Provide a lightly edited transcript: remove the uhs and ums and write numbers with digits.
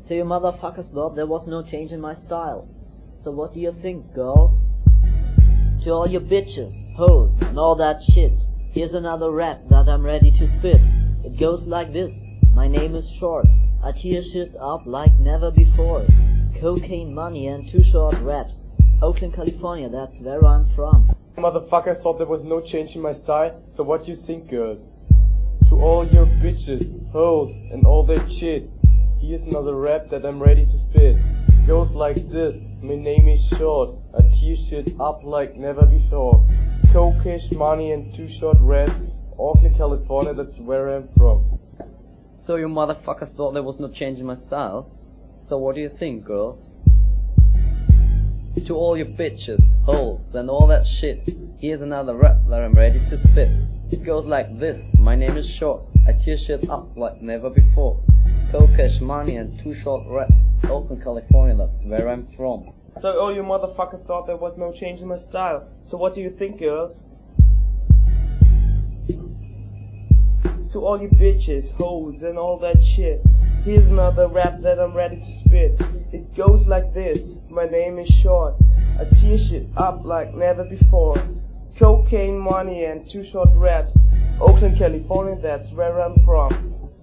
So you motherfuckers thought there was no change in my style. So what do you think, girls? To all you bitches, hoes, and all that shit, here's another rap that I'm ready to spit. It goes like this: my name is Short, I tear shit up like never before. Cocaine money and two short raps. Oakland, California, that's where I'm from. Motherfuckers thought there was no change in my style, so what you think, girls? To all your bitches, hoes, and all that shit, here's another rap that I'm ready to spit. It goes like this: my name is Short, I tear shit up like never before. Cocaine money and two short raps. Oakland, California, that's where I'm from. So you motherfuckers thought there was no change in my style? So what do you think, girls? To all you bitches, hoes, and all that shit, here's another rap that I'm ready to spit. It goes like this: my name is Short, I tear shit up like never before. Cold cash money and two short raps. Oakland, California, that's where I'm from. So all you motherfuckers thought there was no change in my style. So what do you think, girls? To all you bitches, hoes, and all that shit, here's another rap that I'm ready to spit. It goes like this: my name is Short, I tear shit up like never before. Cocaine money and two short raps. Oakland, California, that's where I'm from.